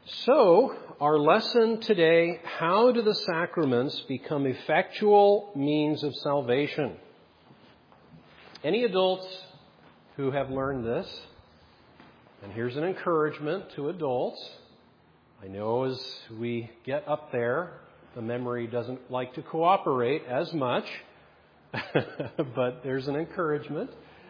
So, our lesson today, how do the sacraments become effectual means of salvation? Any adults who have learned this, and here's an encouragement to adults. I know as we get up there, the memory doesn't like to cooperate as much, but there's an encouragement.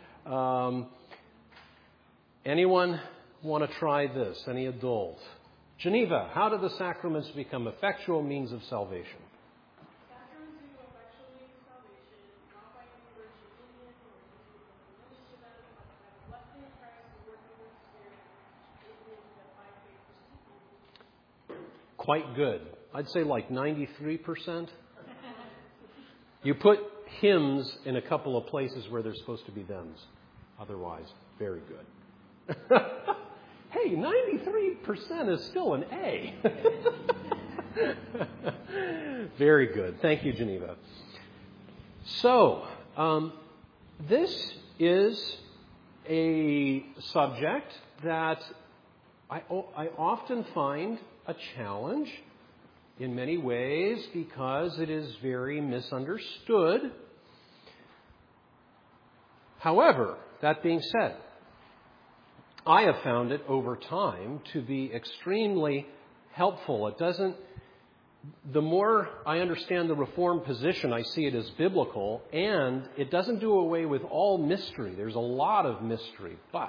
Anyone want to try this? Any adult? Geneva, how do the sacraments become effectual means of salvation? Sacraments become effectual means of salvation, not by any virtue union or minister them, but by the blessing of Christ and working of the Spirit, enabling that by faith receive. Quite good. I'd say like 93%. You put hymns in a couple of places where there's supposed to be thems. Otherwise, very good. Hey, 93% is still an A. Very good. Thank you, Geneva. So, this is a subject that I often find a challenge in many ways because it is very misunderstood. However, that being said, I have found it over time to be extremely helpful. The more I understand the Reformed position, I see it as biblical, and it doesn't do away with all mystery. There's a lot of mystery, but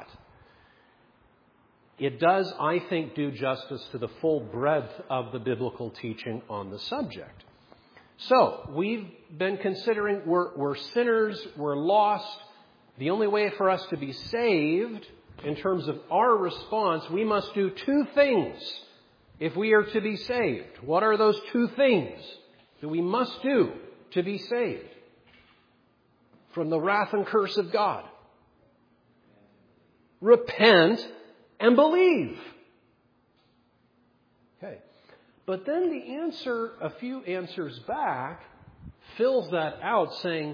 it does, I think, do justice to the full breadth of the biblical teaching on the subject. So, we've been considering we're sinners, we're lost. The only way for us to be saved, in terms of our response, we must do two things if we are to be saved. What are those two things that we must do to be saved from the wrath and curse of God? Repent and believe. Okay. But then the answer, a few answers back, fills that out saying,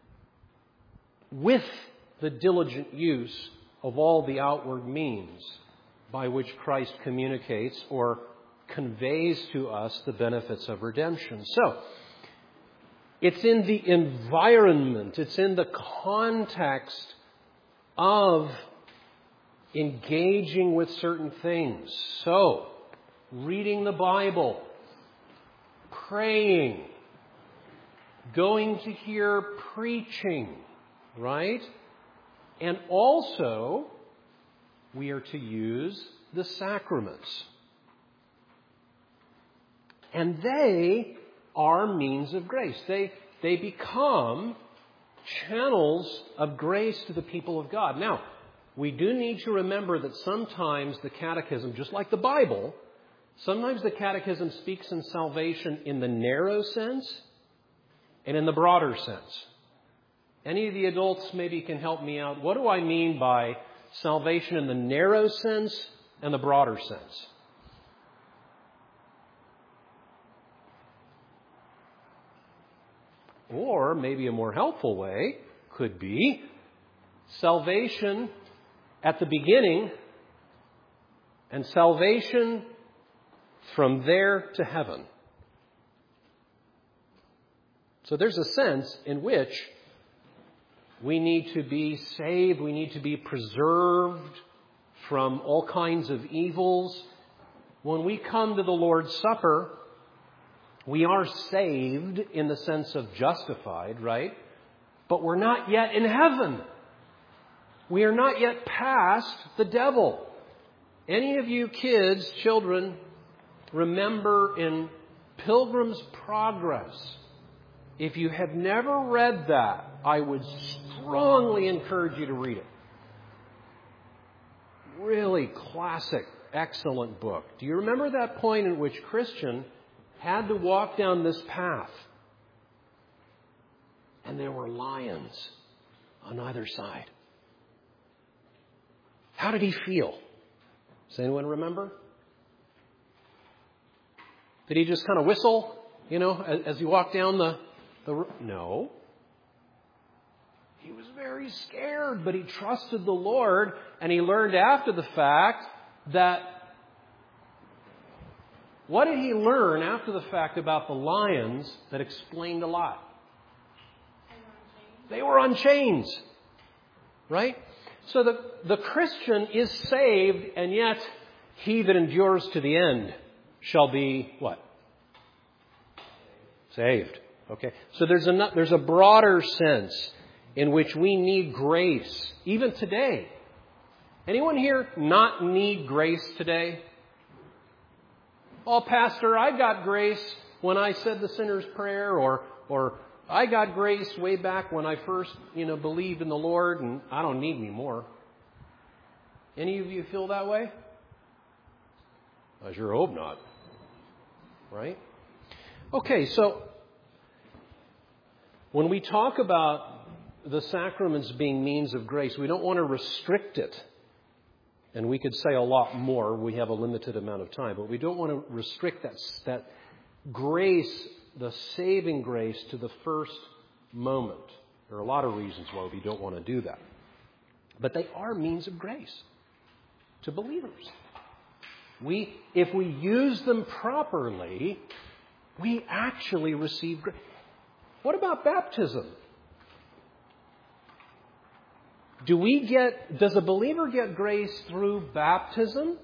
with the diligent use of all the outward means by which Christ communicates or conveys to us the benefits of redemption. So, it's in the environment, it's in the context of engaging with certain things. So, reading the Bible, praying, going to hear preaching, right? And also, we are to use the sacraments. And they are means of grace. They become channels of grace to the people of God. Now, we do need to remember that sometimes the Catechism, just like the Bible, sometimes the Catechism speaks in salvation in the narrow sense and in the broader sense. Any of the adults maybe can help me out. What do I mean by salvation in the narrow sense and the broader sense? Or maybe a more helpful way could be salvation at the beginning and salvation from there to heaven. So there's a sense in which we need to be saved, we need to be preserved from all kinds of evils. When we come to the Lord's Supper, we are saved in the sense of justified, right? But we're not yet in heaven. We are not yet past the devil. Any of you kids, children, remember in Pilgrim's Progress? If you have never read that, I would strongly encourage you to read it. Really classic, excellent book. Do you remember that point in which Christian had to walk down this path? And there were lions on either side. How did he feel? Does anyone remember? Did he just kind of whistle, as he walked down the No. He was very scared, but he trusted the Lord, and he learned after the fact that What did he learn after the fact about the lions that explained a lot? They were on chains. Right? So the Christian is saved, and yet he that endures to the end shall be what? Saved. Okay. So there's a broader sense in which we need grace, even today. Anyone here not need grace today? Oh, Pastor, I got grace when I said the sinner's prayer, or I got grace way back when I first, believed in the Lord, and I don't need any more. Any of you feel that way? I sure hope not. Right? Okay, so when we talk about the sacraments being means of grace, we don't want to restrict it. And we could say a lot more. We have a limited amount of time. But we don't want to restrict that grace, the saving grace, to the first moment. There are a lot of reasons why we don't want to do that. But they are means of grace to believers. If we use them properly, we actually receive grace. What about baptism? Does a believer get grace through baptism?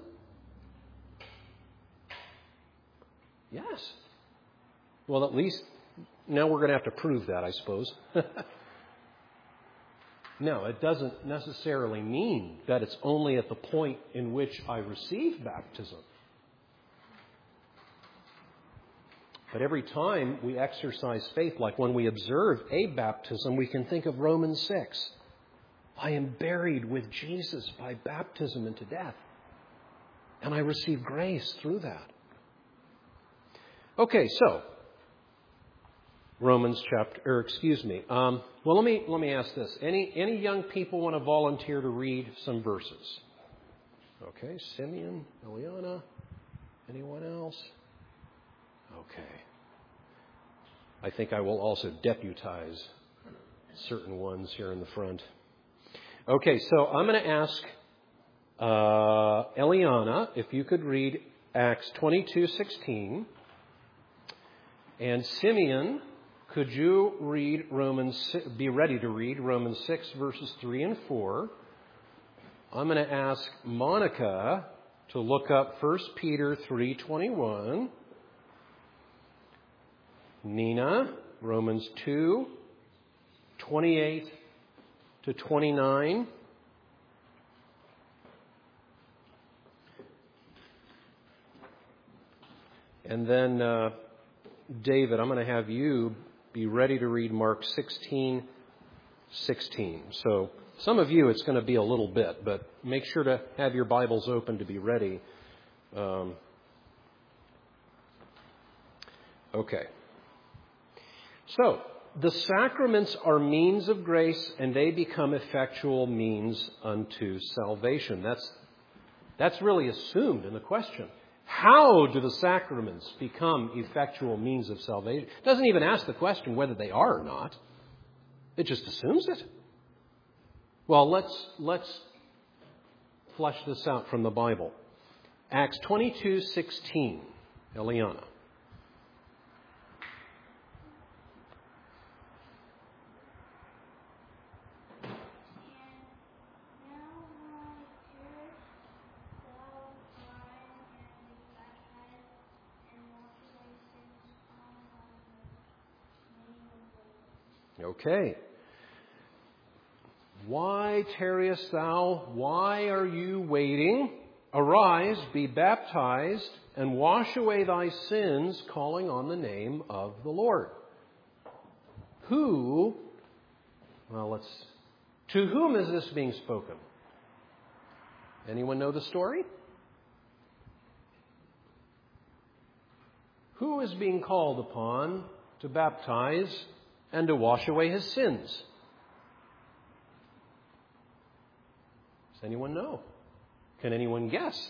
Yes. Well, at least now we're going to have to prove that, I suppose. No, it doesn't necessarily mean that it's only at the point in which I receive baptism. But every time we exercise faith, like when we observe a baptism, we can think of Romans 6. I am buried with Jesus by baptism into death. And I receive grace through that. Okay, so Romans chapter, well, let me ask this. Any young people want to volunteer to read some verses? Okay, Simeon, Eliana, anyone else? Okay. I think I will also deputize certain ones here in the front. Okay, so I'm going to ask Eliana if you could read Acts 22:16, and Simeon, could you be ready to read Romans 6 verses 3 and 4? I'm going to ask Monica to look up 1 Peter 3:21. Nina, Romans 2:28 to 29. And then David, I'm going to have you be ready to read Mark 16:16. So some of you, it's going to be a little bit, but make sure to have your Bibles open to be ready. Okay. So, the sacraments are means of grace, and they become effectual means unto salvation. That's really assumed in the question. How do the sacraments become effectual means of salvation? It doesn't even ask the question whether they are or not. It just assumes it. Well, let's flesh this out from the Bible. Acts 22:16. Eliana. Okay. Why tarriest thou? Why are you waiting? Arise, be baptized, and wash away thy sins, calling on the name of the Lord. To whom is this being spoken? Anyone know the story? Who is being called upon to baptize and to wash away his sins? Does anyone know? Can anyone guess?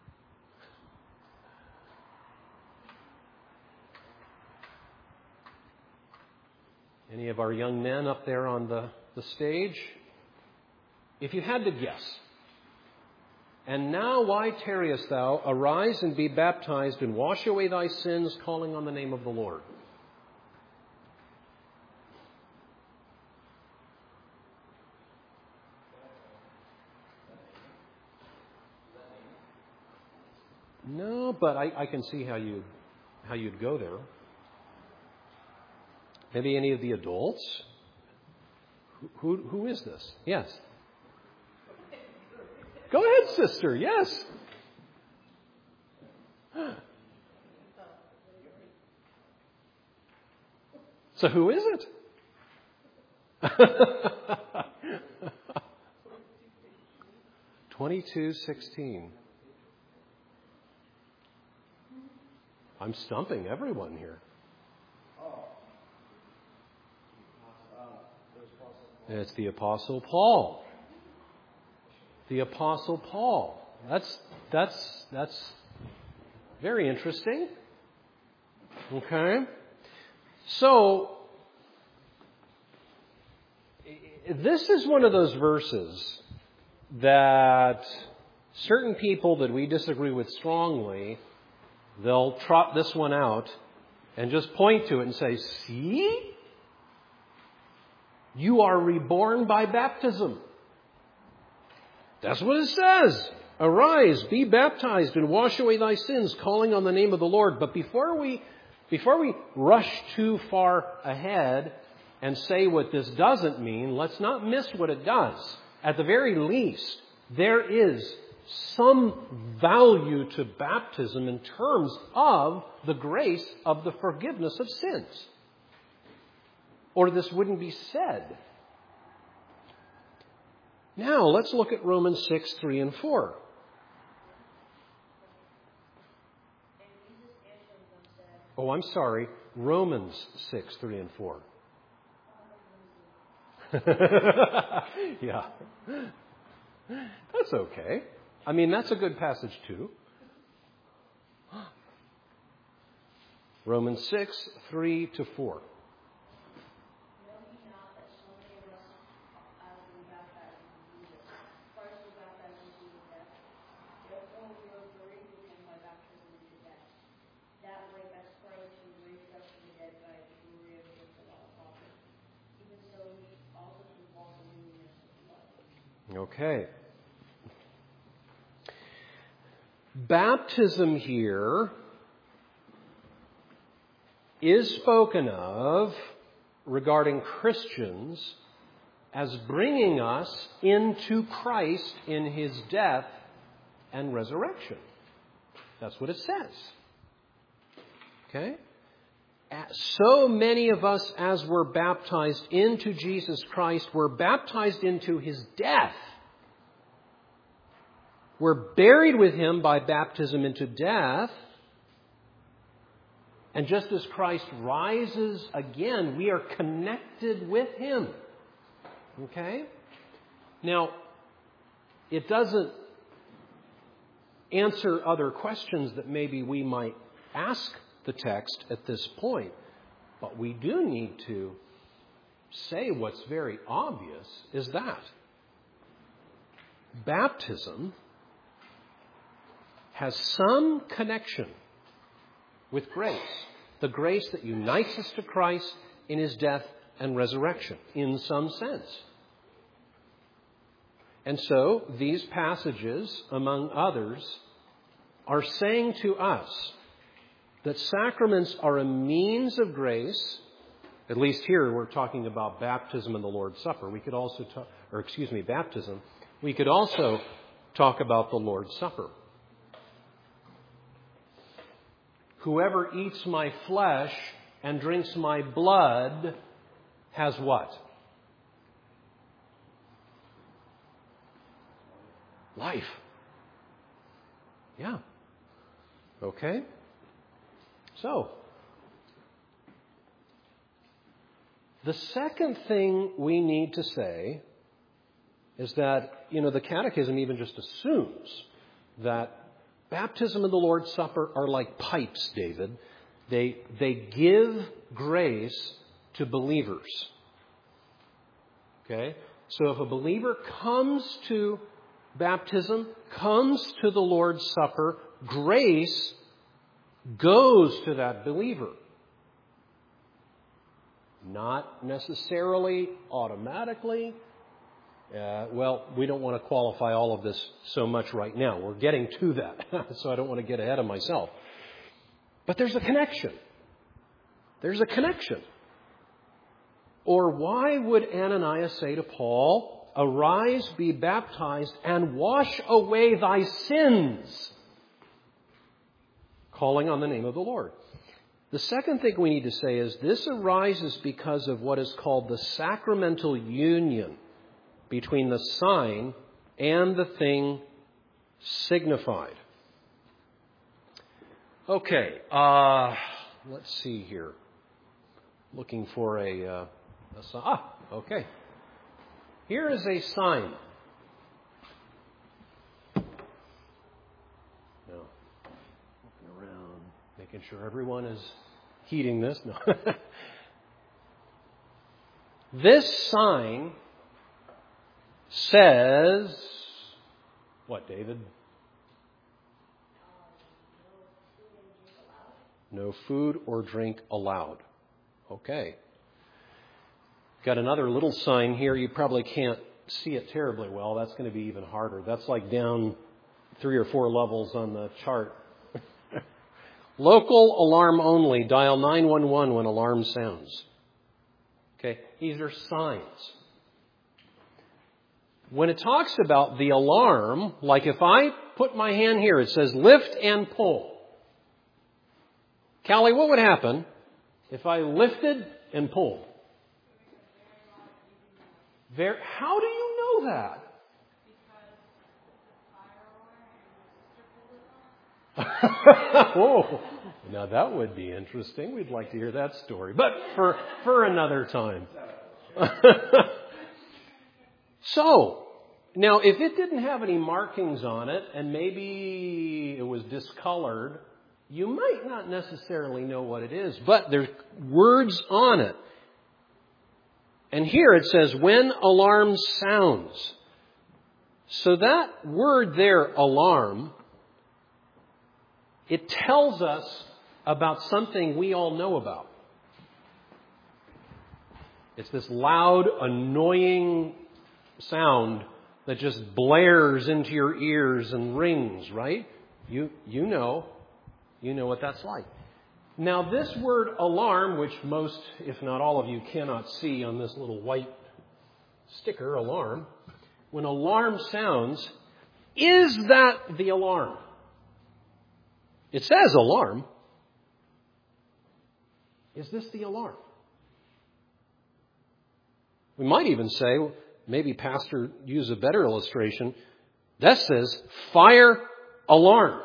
Any of our young men up there on the stage? If you had to guess, And now why tarriest thou? Arise and be baptized and wash away thy sins, calling on the name of the Lord. No, but I can see how you'd go there. Maybe any of the adults? Who is this? Yes. Go ahead, sister. Yes. So who is it? 22:16. I'm stumping everyone here. It's the Apostle Paul. The Apostle Paul. That's very interesting. Okay. So this is one of those verses that certain people that we disagree with strongly, they'll trot this one out and just point to it and say, see? You are reborn by baptism. That's what it says. Arise, be baptized, and wash away thy sins, calling on the name of the Lord. But before we rush too far ahead and say what this doesn't mean, let's not miss what it does. At the very least, there is some value to baptism in terms of the grace of the forgiveness of sins. Or this wouldn't be said. Now, let's look at Romans 6:3 and 4. Oh, I'm sorry. Romans 6:3 and 4. Yeah. That's okay. I mean, that's a good passage too. Romans 6:3-4. Okay. Baptism here is spoken of regarding Christians as bringing us into Christ in His death and resurrection. That's what it says. Okay? So many of us, as were baptized into Jesus Christ, were baptized into His death. We're buried with Him by baptism into death. And just as Christ rises again, we are connected with Him. Okay? Now, it doesn't answer other questions that maybe we might ask the text at this point. But we do need to say what's very obvious is that baptism has some connection with grace. The grace that unites us to Christ in His death and resurrection, in some sense. And so, these passages, among others, are saying to us that sacraments are a means of grace. At least here we're talking about baptism and the Lord's Supper. We could also baptism. We could also talk about the Lord's Supper. Whoever eats my flesh and drinks my blood has what? Life. Yeah. Okay. So, the second thing we need to say is that, the Catechism even just assumes that baptism and the Lord's Supper are like pipes, David. They give grace to believers. Okay? So if a believer comes to baptism, comes to the Lord's Supper, grace goes to that believer. Not necessarily automatically. We don't want to qualify all of this so much right now. We're getting to that, so I don't want to get ahead of myself. But there's a connection. There's a connection. Or why would Ananias say to Paul, "Arise, be baptized, and wash away thy sins," calling on the name of the Lord? The second thing we need to say is this arises because of what is called the sacramental union between the sign and the thing signified. Okay, let's see here. Looking for a sign. Okay. Here is a sign. Now, looking around, making sure everyone is heeding this. No. This sign says, what, David? No food or drink allowed. Okay. Got another little sign here. You probably can't see it terribly well. That's going to be even harder. That's like down 3 or 4 levels on the chart. Local alarm only. Dial 911 when alarm sounds. Okay. These are signs. When it talks about the alarm, like if I put my hand here, it says lift and pull. Callie, what would happen if I lifted and pulled? How do you know that? Whoa. Now that would be interesting. We'd like to hear that story. But for another time. So, now if it didn't have any markings on it and maybe it was discolored, you might not necessarily know what it is, but there's words on it. And here it says, when alarm sounds. So that word there, alarm, it tells us about something we all know about. It's this loud, annoying sound that just blares into your ears and rings, right? You know what that's like. Now, this word alarm, which most, if not all of you, cannot see on this little white sticker, alarm, when alarm sounds, is that the alarm? It says alarm. Is this the alarm? We might even say, maybe Pastor use a better illustration, that says fire alarm.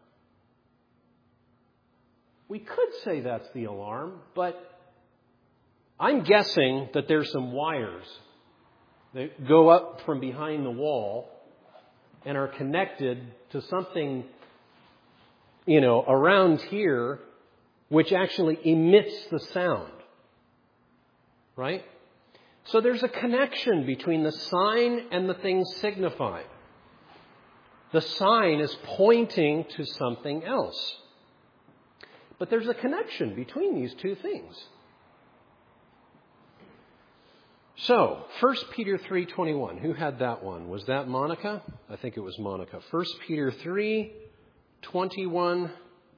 We could say that's the alarm, but I'm guessing that there's some wires that go up from behind the wall and are connected to something, around here, which actually emits the sound. Right? So there's a connection between the sign and the thing signified. The sign is pointing to something else. But there's a connection between these two things. So, 1 Peter 3:21. Who had that one? Was that Monica? I think it was Monica. 1 Peter 3:21.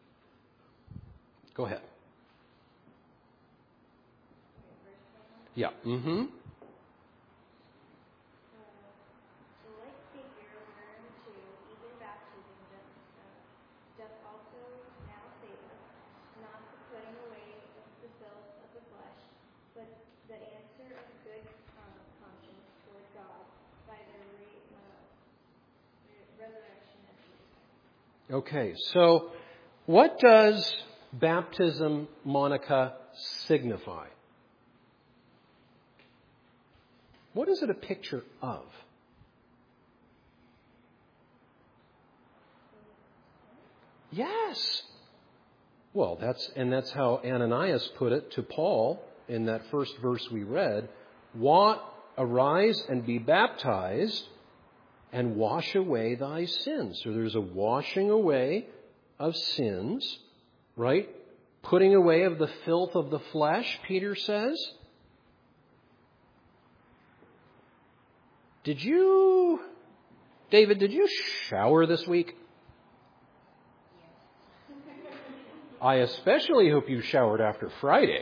Go ahead. Yeah. Mm-hmm. Okay, so what does baptism, Monica, signify? What is it a picture of? Yes. Well, that's how Ananias put it to Paul in that first verse we read. Arise and be baptized, and wash away thy sins. So there's a washing away of sins, right? Putting away of the filth of the flesh, Peter says. David, did you shower this week? I especially hope you showered after Friday.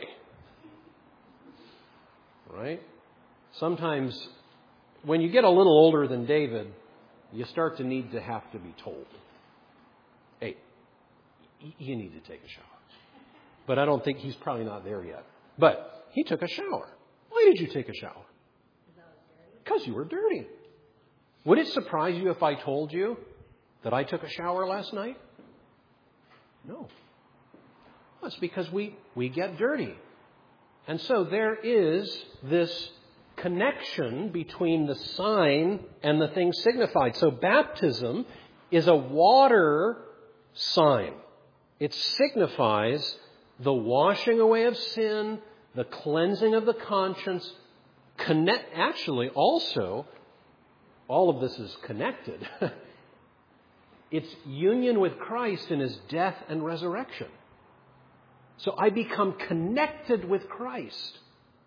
Right? Sometimes when you get a little older than David, you start to need to have to be told, hey, you need to take a shower. But I don't think he's probably not there yet. But he took a shower. Why did you take a shower? Because you were dirty. Would it surprise you if I told you that I took a shower last night? No. Well, it's because we get dirty. And so there is this connection between the sign and the thing signified. So baptism is a water sign. It signifies the washing away of sin, the cleansing of the conscience. Actually, also, all of this is connected. It's union with Christ in His death and resurrection. So I become connected with Christ.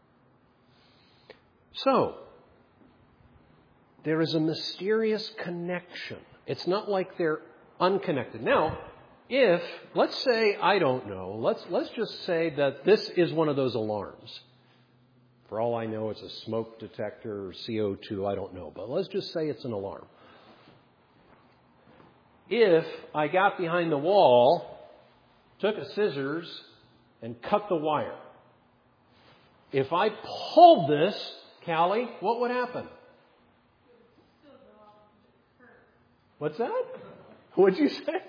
So, there is a mysterious connection. It's not like they're unconnected. Now, let's say, I don't know, let's just say that this is one of those alarms. For all I know, it's a smoke detector or CO2, I don't know. But let's just say it's an alarm. If I got behind the wall, took a scissors, and cut the wire. If I pulled this, Callie, what would happen? What's that? What'd you say?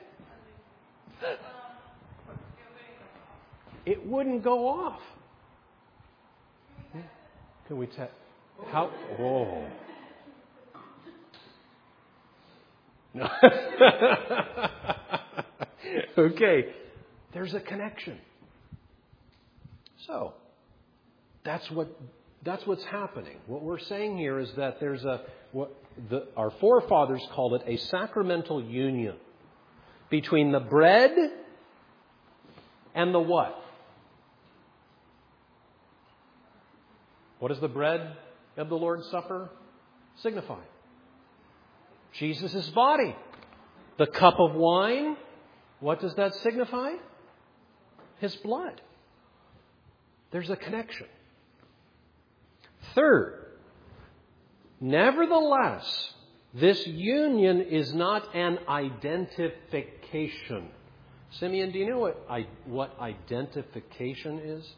It wouldn't go off. Can we test? How? Whoa. No. Okay. There's a connection. So, that's what's happening. What we're saying here is that there's our forefathers called it a sacramental union between the bread and the what? What does the bread of the Lord's Supper signify? Jesus' body. The cup of wine, what does that signify? His blood. There's a connection. Third, nevertheless, this union is not an identification. Simeon, do you know what identification is?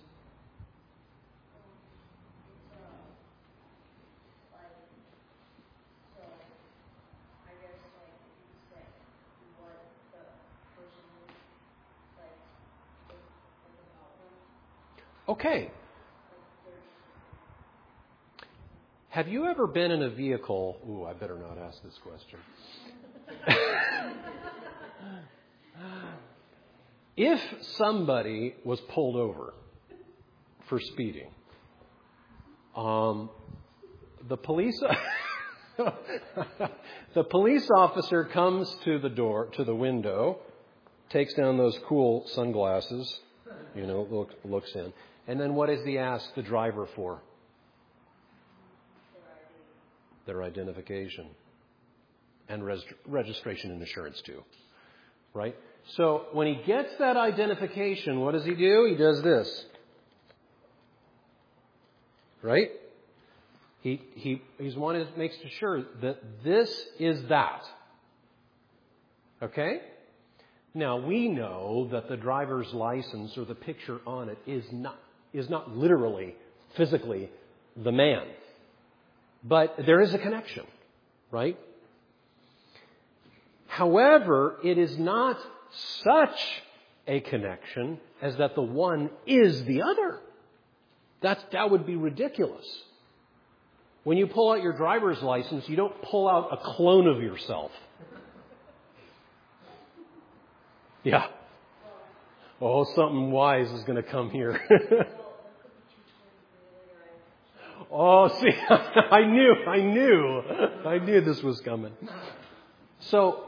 Okay. Have you ever been in a vehicle? Ooh, I better not ask this question. If somebody was pulled over for speeding, the police officer comes to the window, takes down those cool sunglasses, looks in. And then what does he ask the driver for? Their identification. And registration and insurance too. Right? So when he gets that identification, what does he do? He does this. Right? He's one who makes sure that this is that. Okay? Now we know that the driver's license or the picture on it is not literally, physically the man. But there is a connection, right? However, it is not such a connection as that the one is the other. That would be ridiculous. When you pull out your driver's license, you don't pull out a clone of yourself. Yeah. Oh, something wise is going to come here. Oh, see, I knew this was coming. So,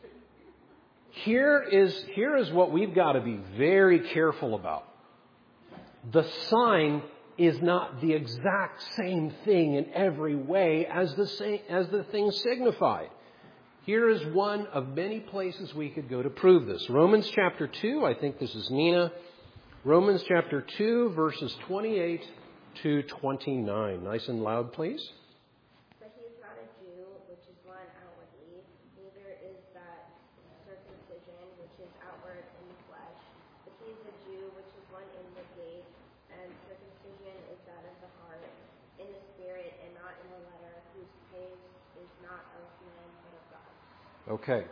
here is what we've got to be very careful about. The sign is not the exact same thing in every way as the thing signified. Here is one of many places we could go to prove this. Romans chapter 2, I think this is Nina. Romans chapter 2, verses 28 to 29. Nice and loud, please. But he is not a Jew, which is one outwardly, neither is that circumcision, which is outward in the flesh. But he is a Jew, which is one inwardly, and circumcision is that of the heart, in the spirit and not in the letter, whose praise is not of man but of God. Okay.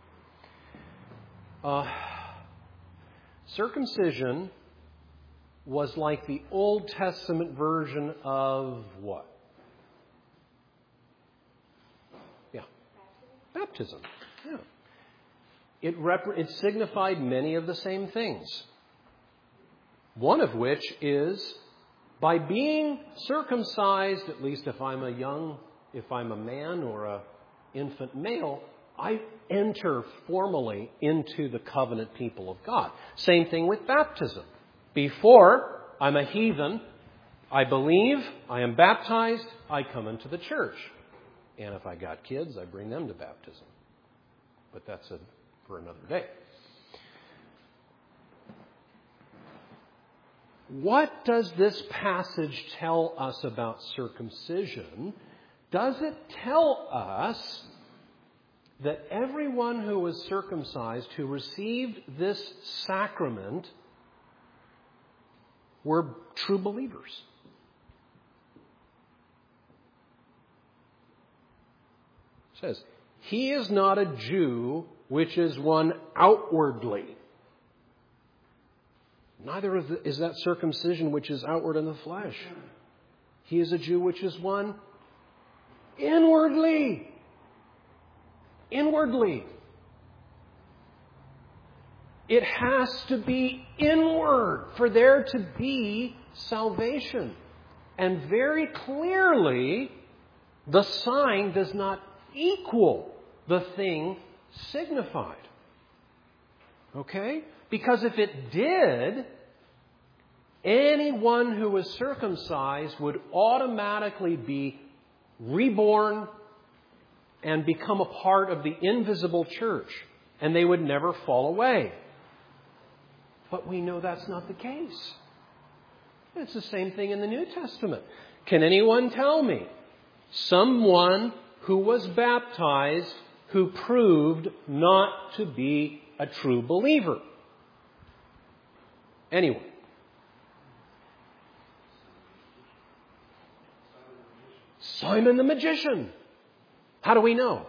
Circumcision was like the Old Testament version of what? Yeah. Baptism. Yeah. It signified many of the same things. One of which is by being circumcised, at least if I'm a man or an infant male, I enter formally into the covenant people of God. Same thing with baptism. Before I'm a heathen, I believe, I am baptized, I come into the church. And if I got kids, I bring them to baptism. But that's for another day. What does this passage tell us about circumcision? Does it tell us that everyone who was circumcised, who received this sacrament, were true believers? It says, he is not a Jew, which is one outwardly. Neither is that circumcision which is outward in the flesh. He is a Jew which is one inwardly. Inwardly. It has to be inward for there to be salvation. And very clearly, the sign does not equal the thing signified. Okay? Because if it did, anyone who was circumcised would automatically be reborn and become a part of the invisible church. And they would never fall away. But we know that's not the case. It's the same thing in the New Testament. Can anyone tell me someone who was baptized who proved not to be a true believer? Anyone? Simon the magician. How do we know?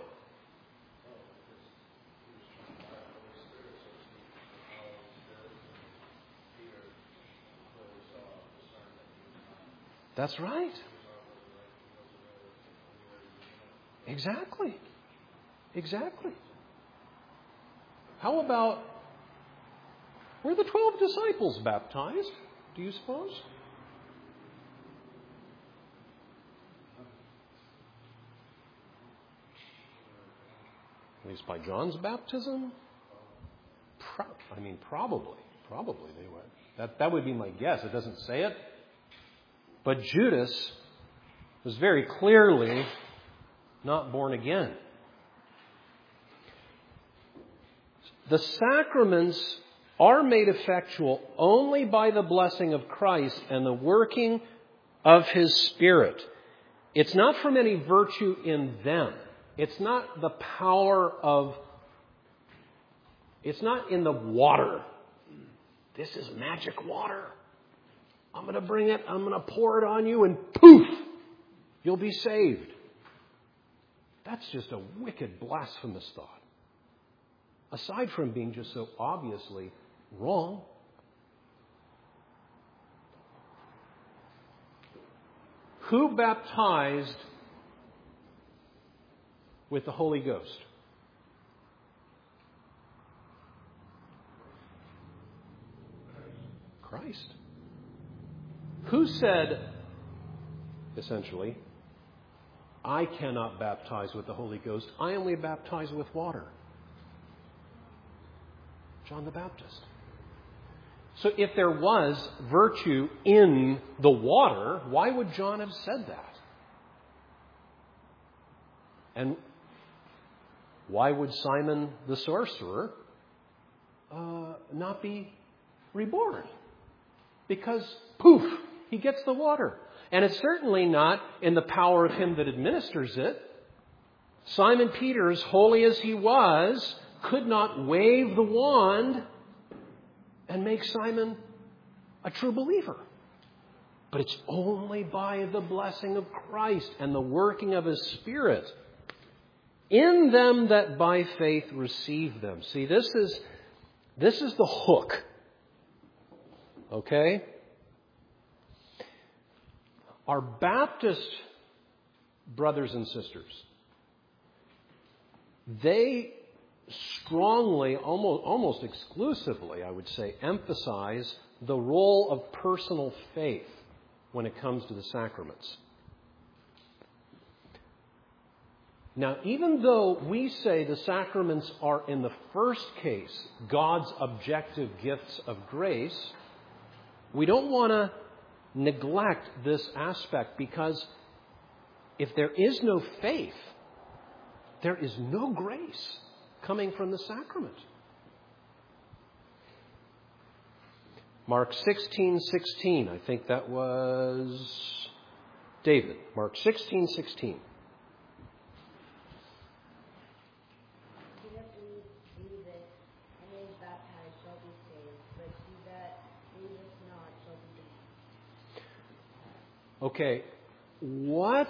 That's right. Exactly. Exactly. How about, were the 12 disciples baptized, do you suppose? At least by John's baptism? Probably. Probably they were. That would be my guess. It doesn't say it. But Judas was very clearly not born again. The sacraments are made effectual only by the blessing of Christ and the working of His Spirit. It's not from any virtue in them. It's not the power of... It's not in the water. This is magic water. I'm going to bring it, I'm going to pour it on you, and poof, you'll be saved. That's just a wicked, blasphemous thought. Aside from being just so obviously wrong. Who baptized with the Holy Ghost? Christ. Who said, essentially. I cannot baptize with the Holy Ghost. I only baptize with water. John the Baptist. So if there was virtue in the water, why would John have said that? And why would Simon the sorcerer not be reborn? Because, poof, he gets the water. And it's certainly not in the power of him that administers it. Simon Peter, as holy as he was, could not wave the wand and make Simon a true believer. But it's only by the blessing of Christ and the working of His Spirit in them that by faith receive them. See, this is the hook. Okay? Our Baptist brothers and sisters, they strongly, almost exclusively, I would say, emphasize the role of personal faith when it comes to the sacraments. Now, even though we say the sacraments are, in the first case, God's objective gifts of grace, we don't want to neglect this aspect, because if there is no faith, there is no grace coming from the sacrament. Mark 16:16. I think that was David. Mark 16:16. Okay, what?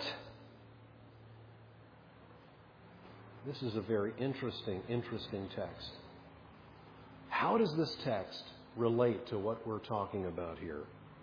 This is a very interesting text. How does this text relate to what we're talking about here?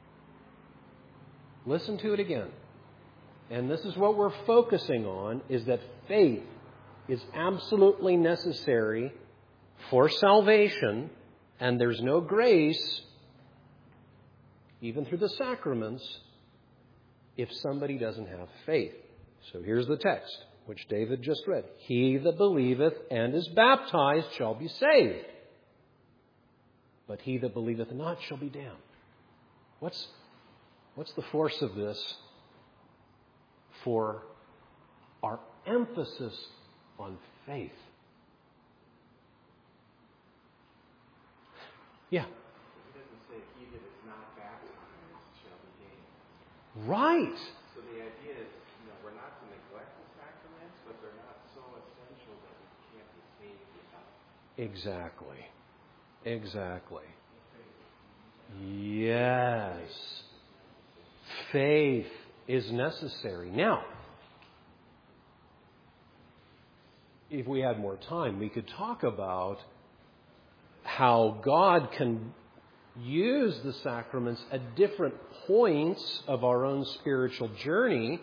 Listen to it again. And this is what we're focusing on, is that faith is absolutely necessary for salvation, and there's no grace, even through the sacraments, if somebody doesn't have faith. So here's the text, which David just read. He that believeth and is baptized shall be saved, but he that believeth not shall be damned. What's the force of this for our emphasis on faith? Yeah. Right. So the idea is, we're not to neglect the sacraments, but they're not so essential that we can't be saved without. Exactly. Yes. Faith is necessary. Now, if we had more time, we could talk about how God can use the sacraments at different points of our own spiritual journey.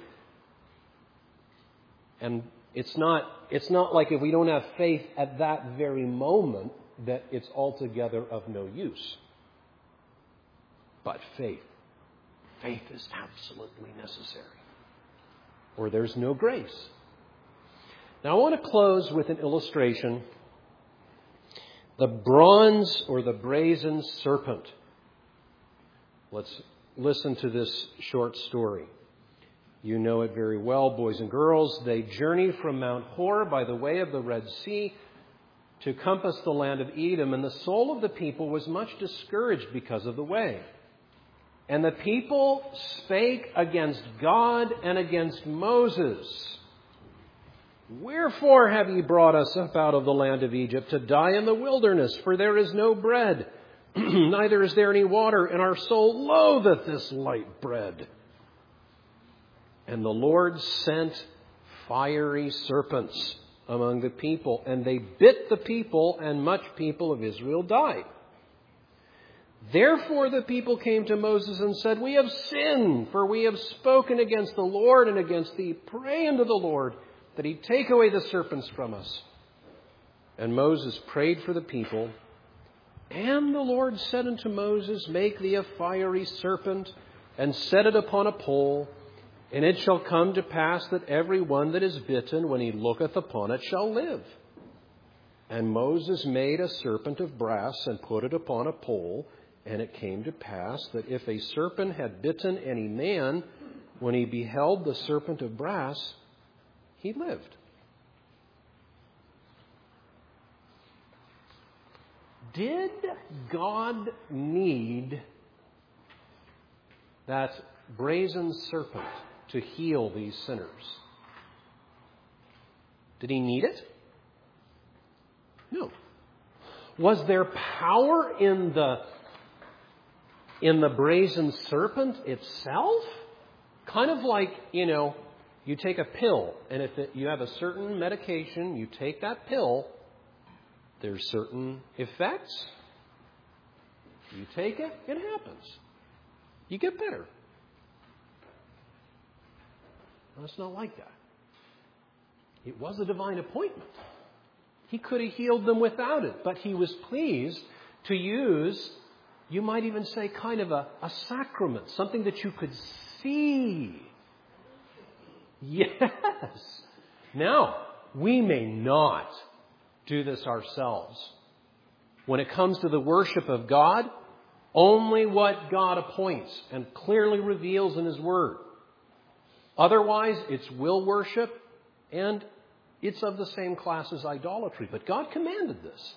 And it's not like if we don't have faith at that very moment that it's altogether of no use. But faith is absolutely necessary, or there's no grace. Now I want to close with an illustration. The bronze or the brazen serpent. Let's listen to this short story. You know it very well, boys and girls. They journeyed from Mount Hor by the way of the Red Sea to compass the land of Edom, and the soul of the people was much discouraged because of the way. And the people spake against God and against Moses. Wherefore have ye brought us up out of the land of Egypt to die in the wilderness? For there is no bread, neither is there any water, and our soul loatheth this light bread. And the Lord sent fiery serpents among the people, and they bit the people, and much people of Israel died. Therefore the people came to Moses and said, We have sinned, for we have spoken against the Lord and against thee. Pray unto the Lord that he take away the serpents from us. And Moses prayed for the people. And the Lord said unto Moses, Make thee a fiery serpent, and set it upon a pole, And it shall come to pass that every one that is bitten, when he looketh upon it, shall live. And Moses made a serpent of brass and put it upon a pole. And it came to pass that if a serpent had bitten any man, when he beheld the serpent of brass, he lived. Did God need that brazen serpent to heal these sinners? Did he need it? No. Was there power in the brazen serpent itself? Kind of like, you take a pill, and if you have a certain medication, you take that pill, there's certain effects. You take it, it happens. You get better. No, it's not like that. It was a divine appointment. He could have healed them without it, but he was pleased to use, you might even say, kind of a sacrament, something that you could see. Yes. Now, we may not do this ourselves. When it comes to the worship of God, only what God appoints and clearly reveals in His Word. Otherwise, it's will worship, and it's of the same class as idolatry. But God commanded this.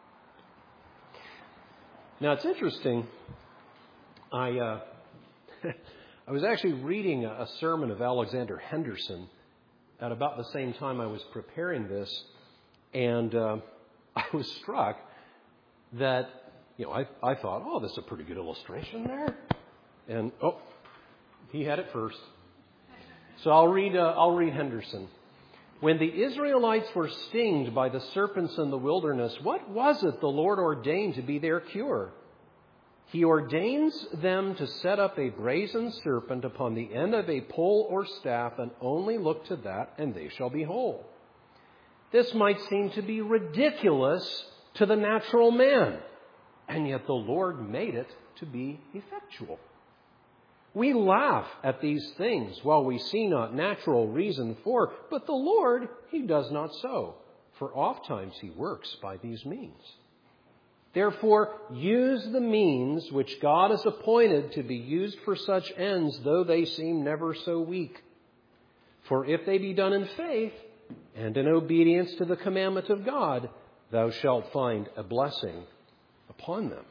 Now, it's interesting. I was actually reading a sermon of Alexander Henderson at about the same time I was preparing this. And I was struck that, I thought, this is a pretty good illustration there. And, he had it first. So I'll read Henderson. When the Israelites were stinged by the serpents in the wilderness, what was it the Lord ordained to be their cure? He ordains them to set up a brazen serpent upon the end of a pole or staff, and only look to that, and they shall be whole. This might seem to be ridiculous to the natural man, and yet the Lord made it to be effectual. We laugh at these things while we see not natural reason for, but the Lord, He does not so, for ofttimes He works by these means. Therefore, use the means which God has appointed to be used for such ends, though they seem never so weak. For if they be done in faith, and in obedience to the commandment of God, thou shalt find a blessing upon them.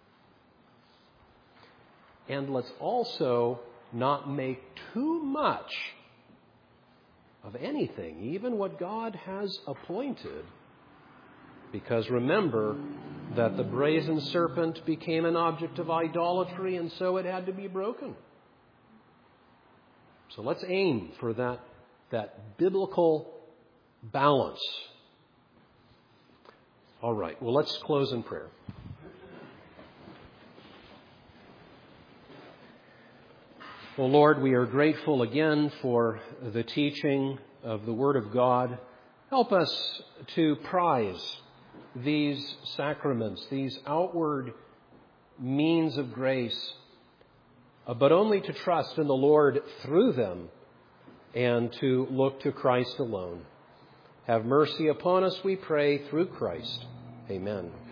And let's also not make too much of anything, even what God has appointed. Because remember that the brazen serpent became an object of idolatry, and so it had to be broken. So let's aim for that biblical balance. All right. Well, let's close in prayer. Well, Lord, we are grateful again for the teaching of the Word of God. Help us to prize these sacraments, these outward means of grace, but only to trust in the Lord through them and to look to Christ alone. Have mercy upon us, we pray, through Christ. Amen.